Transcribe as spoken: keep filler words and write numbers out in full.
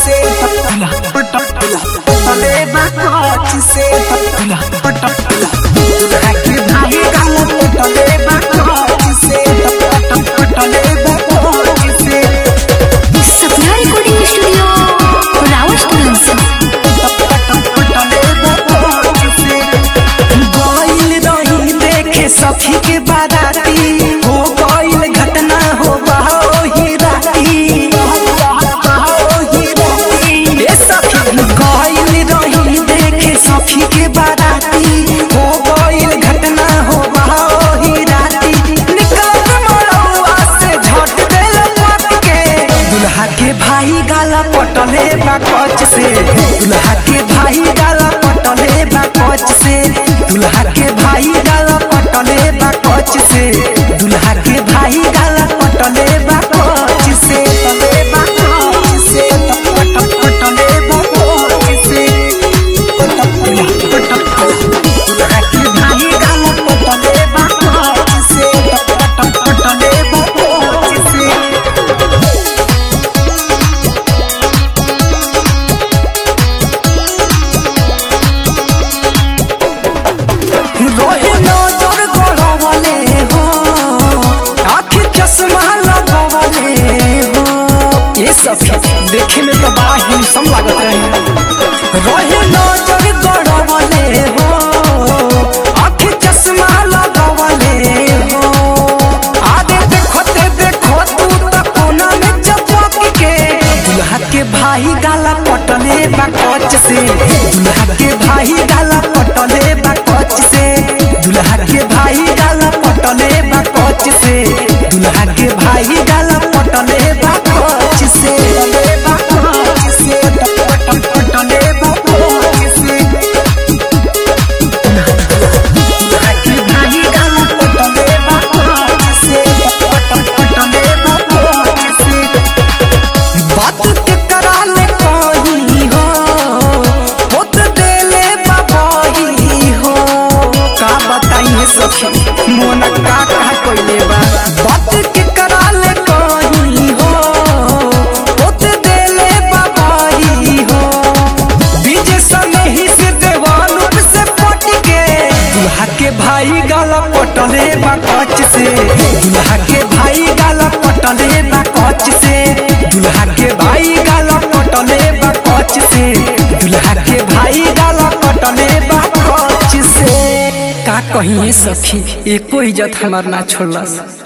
से पटले बाकोच से के भाई गाल पटले बाकोच से पटले बाकोच से सपना रिकॉर्डिंग स्टूडियो रावतगंज पटले बाकोच से गइल रही देखे सखी के बाराती हो गइल घटना हो बाहो ही राती सखी के बाराती हो गइल घटना हो बाहो ही राती निकल मरौआ से झट देल मत के दुल्हा के भाई गाला पटले बाकोच से दुल्हा के भाई गाला पटले बाकोच से दुल्हा के भाई गाला पटले बाकोच से दुल्हा के भाई गाला पटले बाकोच से पटले बाकोच से पटले बाकोच से देखे में तो बड़ा हिंसम लागत रहे रहे नजर गड़वले हो आँखें चश्मा लगवले हो आगे देखते देखो तू तो कोना में चपक के दुल्हा के भाई गाला पटले बाकोच से दुल्हा के भाई गाला पटले बाकोच से दुल्हा के भाई गाला पटले बाकोच से दुल्हा के भाई गाला पटले बाकोच से मोना का कहा कोइले बा बात के कराले कहीं हो ओत देले बाबाई हो बीजे सने ही से देवान से पट के दुल्हा के भाई गाला पटले बाकोच से दुल्हा के भाई गाला पटले बाकोच से दुल्हा के भाई गाला पटले बाकोच से दुल्हा के भाई गाला पटले बाकोच से का कहीं सखी एको इज्जत हमार ना छोड़लस।